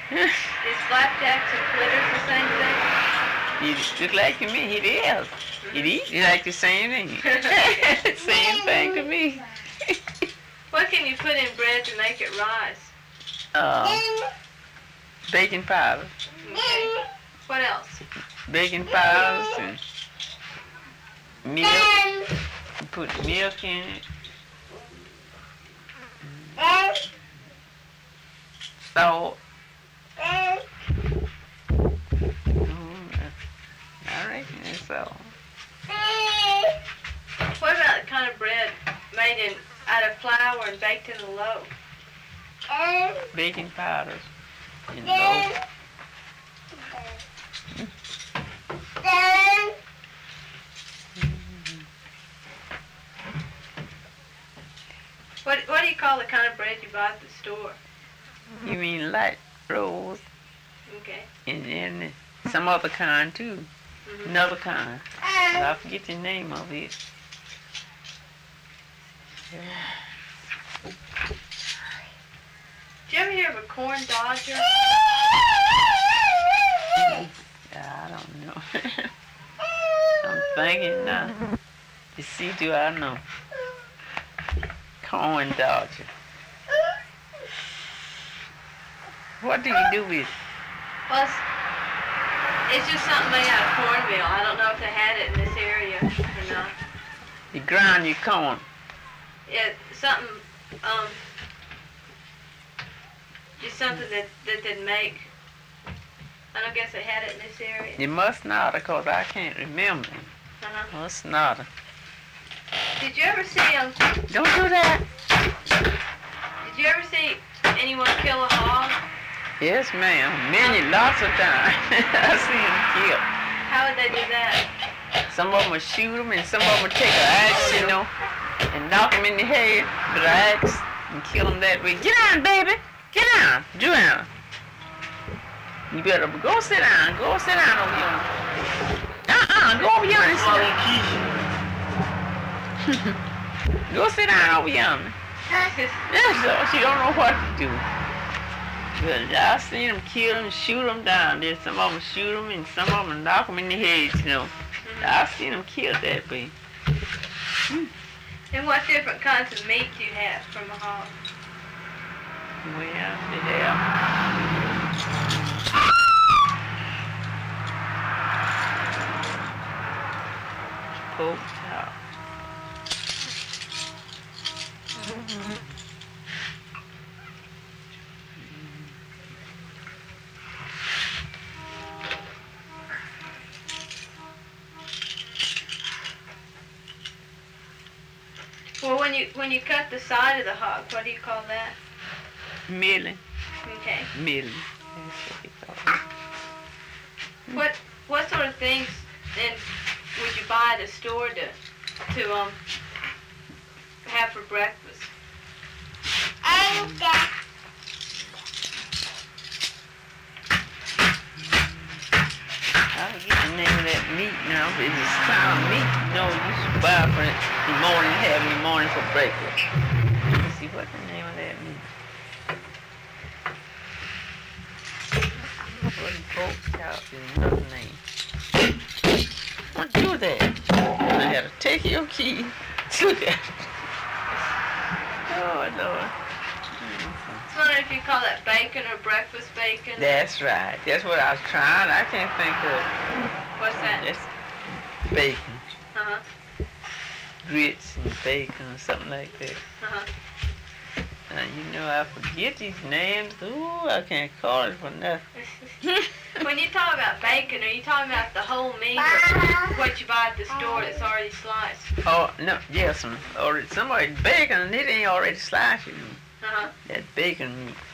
Is flapjacks and fritters the same thing? You look like to me. It is. It eats like the same thing. Same thing to me. What can you put in bread to make it rise? Baking powder. Okay. What else? Baking powders and milk. You put milk in it. Salt. I reckon it's all. What about the kind of bread made out of flour and baked in a loaf? Baking powders in loaf. What do you call the kind of bread you buy at the store? You mean light rolls? Okay. And then some other kind too. Another kind. But I forget the name of it. Did you ever hear of a corn dodger? I don't know. I'm thinking now. You see, do I know? Corn dodger. What do you do with it? Well, it's just something made out of cornmeal. I don't know if they had it in this area or not. You grind your corn. Yeah, something, just something that they'd make. I don't guess they had it in this area. You must not, because I can't remember. Must not. Did you ever see Don't do that. Did you ever see anyone kill a hog? Yes, ma'am. Many, lots of times. I see them killed. How would they do that? Some of them would shoot them, and some of them would take an axe, you know, and knock them in the head with an axe and kill them that way. Get down, baby. Get down. Drown. You better go sit down. Go sit down over yonder. Go over yonder. Go sit down over yonder. That's all. She don't know what to do. But I've seen them kill them, shoot them down there. Some of them shoot them, and some of them knock them in the head, you know. I've seen them killed that way. And what different kinds of meat do you have from a hog? Well, they have pork chop. Well, when you cut the side of the hog, what do you call that? Milling. Okay. Milling. That's what they call it. What sort of things then would you buy at a store to have for breakfast? I forget the name of that meat now, but it's a kind of meat, you know, you should buy for it in the morning, have in the morning for breakfast. Let's see what the name of that meat. What pork chop is another name. Don't do that. I gotta take your key. Look at it. Oh, Lord. I wonder if you call that bacon or breakfast bacon. That's right. That's what I was trying. I can't think of. What's that? That's bacon. Uh-huh. Grits and bacon or something like that. Uh-huh. You know, I forget these names. Ooh, I can't call it for nothing. When you talk about bacon, are you talking about the whole meat or what you buy at the store that's already sliced? Oh, no, yes, or somebody bacon and it ain't already sliced. Uh-huh. That bacon meat.